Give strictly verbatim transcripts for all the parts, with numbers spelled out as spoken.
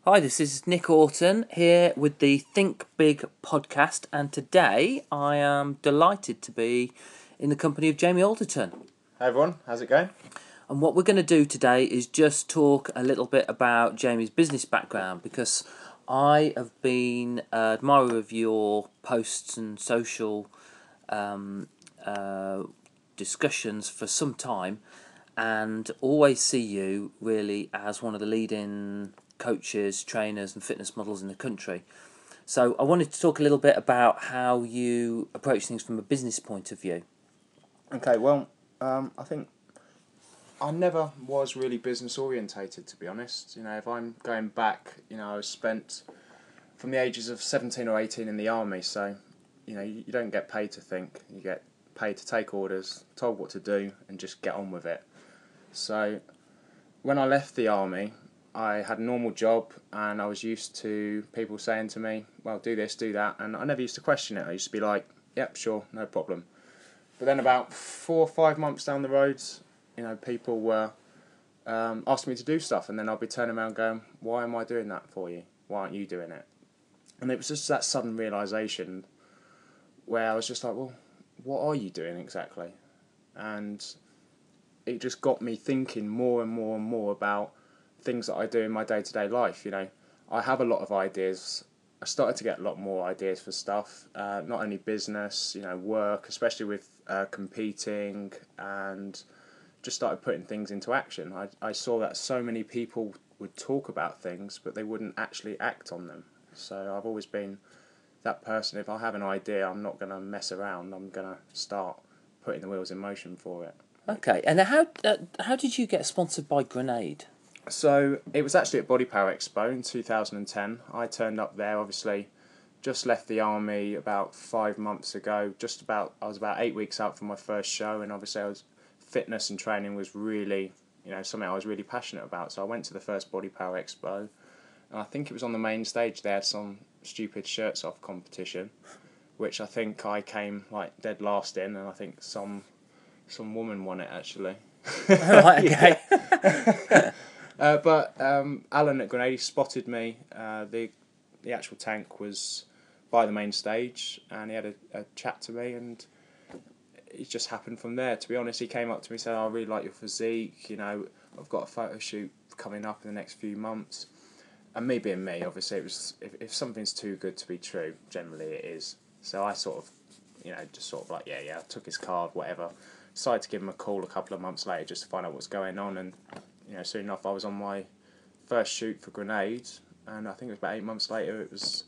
Hi, this is Nick Orton here with the Think Big podcast, and today I am delighted to be in the company of Jamie Alderton. Hey everyone, how's it going? And what we're going to do today is just talk a little bit about Jamie's business background, because I have been an admirer of your posts and social um, uh, discussions for some time, and always see you really as one of the leading coaches, trainers and fitness models in the country. So I wanted to talk a little bit about how you approach things from a business point of view. Okay, well, um, I think I never was really business orientated, to be honest. You know, if I'm going back, you know, I was spent from the ages of seventeen or eighteen in the army, so, you know, you, you don't get paid to think. You get paid to take orders, told what to do, and just get on with it. So when I left the army, I had a normal job and I was used to people saying to me, well, do this, do that, and I never used to question it. I used to be like, yep, sure, no problem. But then about four or five months down the road, you know, people were um, asking me to do stuff, and then I'll be turning around going, why am I doing that for you? Why aren't you doing it? And it was just that sudden realisation where I was just like, well, what are you doing exactly? And it just got me thinking more and more and more about things that I do in my day-to-day life. You know, I have a lot of ideas. I started to get a lot more ideas for stuff, uh, not only business, you know, work, especially with uh, competing, and just started putting things into action. I, I saw that so many people would talk about things, but they wouldn't actually act on them. So I've always been that person. If I have an idea, I'm not going to mess around. I'm going to start putting the wheels in motion for it. Okay, and how uh, how did you get sponsored by Grenade? So it was actually at Body Power Expo in two thousand ten. I turned up there, obviously, just left the army about five months ago. Just about, I was about eight weeks out from my first show, and obviously I was fitness and training was really, you know, something I was really passionate about. So I went to the first Body Power Expo, and I think it was on the main stage. They had some stupid shirts off competition, which I think I came like dead last in, and I think some some woman won it actually. Right, okay. uh, but um, Alan at Grenade spotted me. Uh, the the actual tank was by the main stage, and he had a, a chat to me, and it just happened from there. To be honest, he came up to me and said, oh, I really like your physique, you know, I've got a photo shoot coming up in the next few months. And me being me, obviously, it was if, if something's too good to be true, generally it is. So I sort of, you know, just sort of like, yeah, yeah, I took his card, whatever. Decided to give him a call a couple of months later just to find out what's going on, and you know, soon enough I was on my first shoot for Grenade, and I think it was about eight months later it was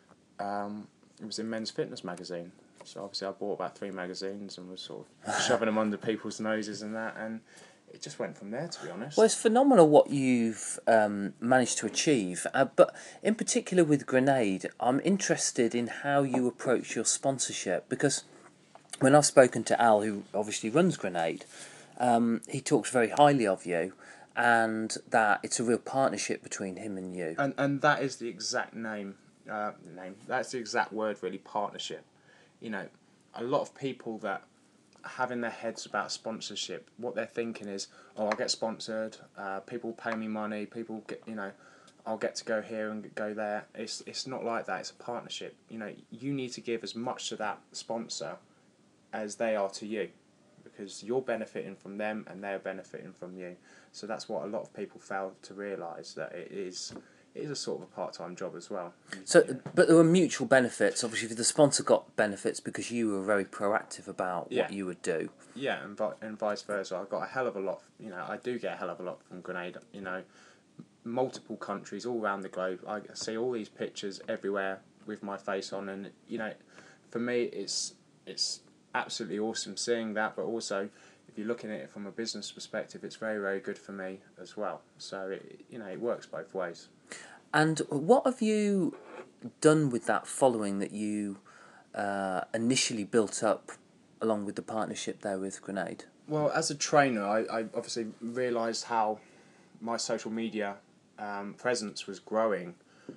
um, it was in Men's Fitness magazine. So obviously I bought about three magazines and was sort of shoving them under people's noses and that, and it just went from there, to be honest. Well, it's phenomenal what you've um, managed to achieve, uh, but in particular with Grenade, I'm interested in how you approach your sponsorship, because when I've spoken to Al, who obviously runs Grenade, um, he talks very highly of you, and that it's a real partnership between him and you. And and that is the exact name, uh, name. That's the exact word, really, partnership. You know, a lot of people that have in their heads about sponsorship, what they're thinking is, oh, I'll get sponsored, uh, people pay me money, people get, you know, I'll get to go here and go there. It's it's not like that. It's a partnership. You know, you need to give as much to that sponsor as they are to you, because you're benefiting from them and they're benefiting from you. So that's what a lot of people fail to realise, that it is it is a sort of a part-time job as well. So, but there were mutual benefits. Obviously, the sponsor got benefits because you were very proactive about Yeah. what you would do. Yeah, and, vi- and vice versa. I got a hell of a lot, you know, I do get a hell of a lot from Grenade, you know, multiple countries all around the globe. I see all these pictures everywhere with my face on, and, you know, for me, it's it's absolutely awesome seeing that, but also, if you're looking at it from a business perspective, it's very, very good for me as well. So, it, you know, it works both ways. And what have you done with that following that you uh, initially built up along with the partnership there with Grenade? Well, as a trainer, I, I obviously realised how my social media um, presence was growing,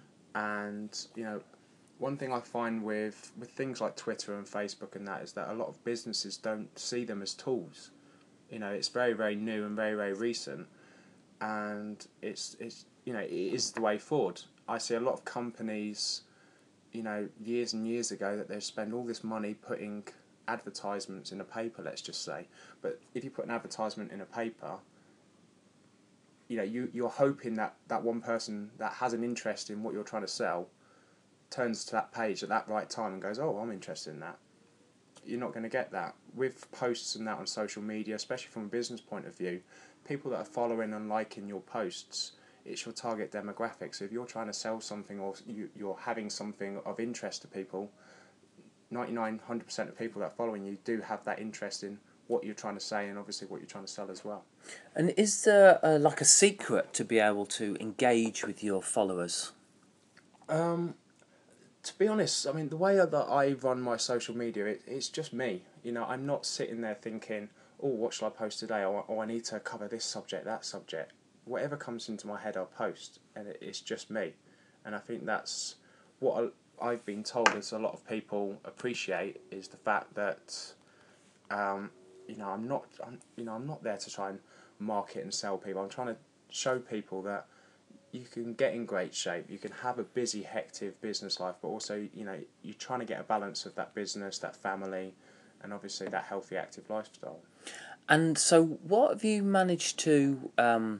and you know, one thing I find with with things like Twitter and Facebook and that is that a lot of businesses don't see them as tools. You know, it's very, very new and very, very recent, and it's it's you know, it is the way forward. I see a lot of companies, you know, years and years ago that they spend all this money putting advertisements in a paper, let's just say. But if you put an advertisement in a paper, you know, you, you're hoping that that one person that has an interest in what you're trying to sell turns to that page at that right time and goes, oh, I'm interested in that. You're not going to get that. With posts and that on social media, especially from a business point of view, people that are following and liking your posts, it's your target demographic. So if you're trying to sell something or you, you're having something of interest to people, ninety-nine, one hundred percent of people that are following you do have that interest in what you're trying to say and obviously what you're trying to sell as well. And is there uh, like a secret to be able to engage with your followers? Um, to be honest, I mean, the way that I run my social media, it, it's just me. You know, I'm not sitting there thinking, oh, what shall I post today? Or, or I need to cover this subject, that subject. Whatever comes into my head, I'll post. And it, it's just me. And I think that's what I, I've been told as a lot of people appreciate is the fact that, um, you know, I'm not, I'm, you know, I'm not there to try and market and sell people. I'm trying to show people that you can get in great shape, you can have a busy, hectic business life, but also, you know, you're trying to get a balance of that business, that family, and obviously that healthy, active lifestyle. And so what have you managed to um,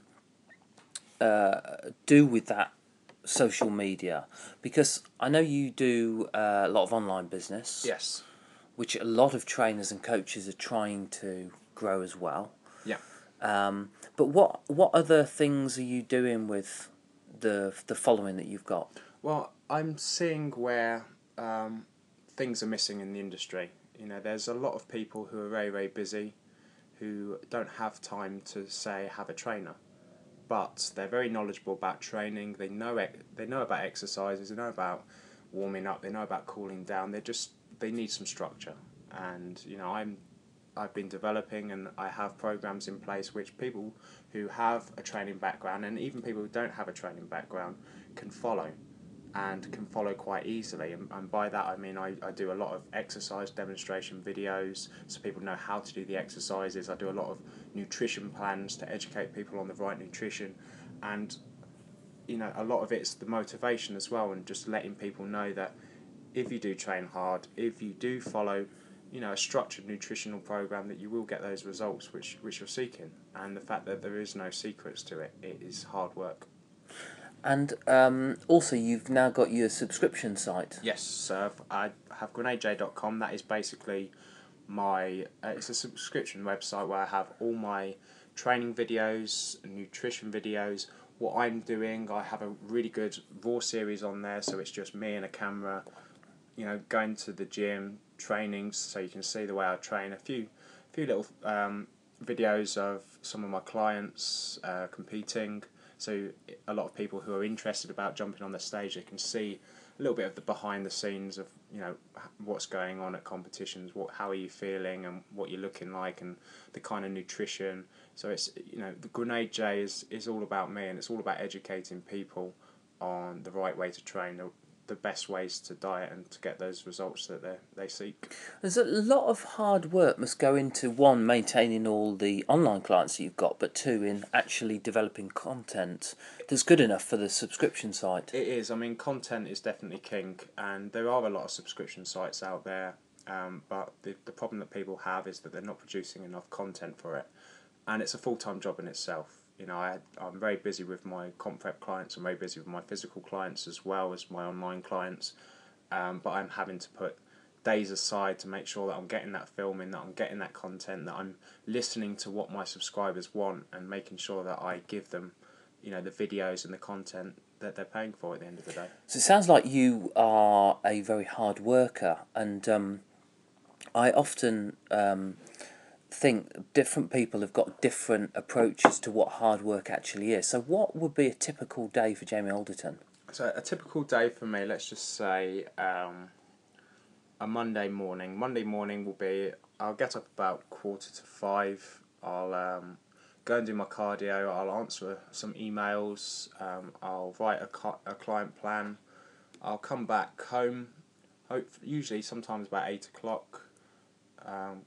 uh, do with that social media? Because I know you do uh, a lot of online business. Yes. Which a lot of trainers and coaches are trying to grow as well. Yeah. Um, but what what other things are you doing with the the following that you've got? Well, I'm seeing where um, things are missing in the industry. You know, there's a lot of people who are very, very busy, who don't have time to, say, have a trainer. But they're very knowledgeable about training. They know it. They know about exercises. They know about warming up. They know about cooling down. They just they need some structure. And you know, I'm I've been developing and I have programs in place which people who have a training background and even people who don't have a training background can follow and can follow quite easily. And, and by that I mean I, I do a lot of exercise demonstration videos so people know how to do the exercises. I do a lot of nutrition plans to educate people on the right nutrition, and you know, a lot of it's the motivation as well, and just letting people know that if you do train hard, if you do follow, you know, a structured nutritional program, that you will get those results which which you're seeking. And the fact that there is no secrets to it, it is hard work. And um, also, you've now got your subscription site. Yes, so I have grenade j dot com. That is basically my. Uh, it's a subscription website where I have all my training videos, nutrition videos, what I'm doing. I have a really good raw series on there, so it's just me and a camera, you know, going to the gym, trainings, so you can see the way I train. A few, few little um, videos of some of my clients uh, competing. So a lot of people who are interested about jumping on the stage, they can see a little bit of the behind the scenes of, you know, what's going on at competitions, what how are you feeling and what you're looking like and the kind of nutrition. So it's, you know, the Grenade J is, is all about me, and it's all about educating people on the right way to train, the, the best ways to diet and to get those results that they they seek. There's a lot of hard work must go into, one, maintaining all the online clients that you've got, but two, in actually developing content that's good enough for the subscription site. It is. I mean, content is definitely king, and there are a lot of subscription sites out there, um, but the, the problem that people have is that they're not producing enough content for it, and it's a full-time job in itself. You know, I, I'm very busy with my comp prep clients, I'm very busy with my physical clients as well as my online clients, um, but I'm having to put days aside to make sure that I'm getting that filming, that I'm getting that content, that I'm listening to what my subscribers want and making sure that I give them, you know, the videos and the content that they're paying for at the end of the day. So it sounds like you are a very hard worker, and um, I often um, think different people have got different approaches to what hard work actually is. So what would be a typical day for Jamie Alderton? So a typical day for me, let's just say um, a Monday morning. Monday morning will be, I'll get up about quarter to five, I'll um, go and do my cardio, I'll answer some emails, um, I'll write a, co- a client plan, I'll come back home, hope, usually sometimes about eight o'clock, um,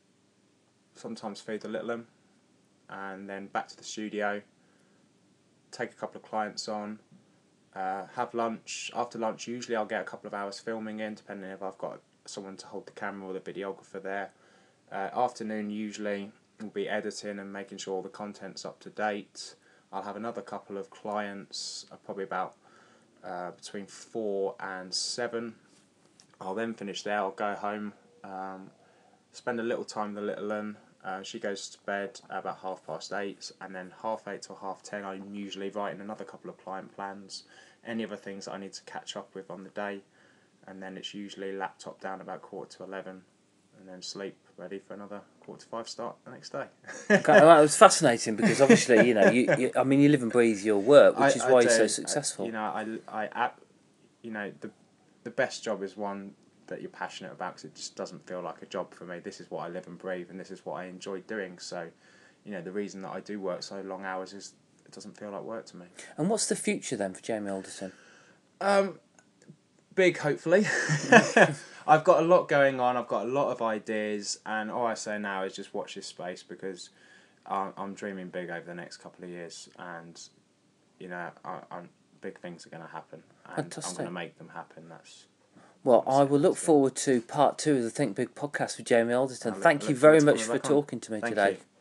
sometimes feed the little one, and then back to the studio, take a couple of clients on, uh, have lunch. After lunch, usually I'll get a couple of hours filming in, depending if I've got someone to hold the camera or the videographer there. Uh, afternoon usually will be editing and making sure all the content's up to date. I'll have another couple of clients, uh, probably about uh, between four and seven. I'll then finish there. I'll go home, um, spend a little time with the little one. Uh, she goes to bed about half past eight, and then half eight till half ten I'm usually writing another couple of client plans, any other things that I need to catch up with on the day, and then it's usually laptop down about quarter to eleven, and then sleep, ready for another quarter to five start the next day. Okay, well, it was fascinating because obviously, you know, you, you I mean, you live and breathe your work, which I, is I why do, you're so I, successful. you know, I, I, I, you know, the, the best job is one that you're passionate about, because it just doesn't feel like a job for me. This is what I live and breathe, and this is what I enjoy doing. So, you know, the reason that I do work so long hours is it doesn't feel like work to me. And what's the future then for Jamie Alderton? Um, big, hopefully. I've got a lot going on. I've got a lot of ideas, and all I say now is just watch this space, because I'm, I'm dreaming big over the next couple of years, and you know, I, I'm big things are going to happen, and Fantastic. I'm going to make them happen. That's Well, I will look forward to part two of the Think Big podcast with Jamie Alderton. I look- Thank I you look very forward to much for coming back on. talking to me Thank today. you.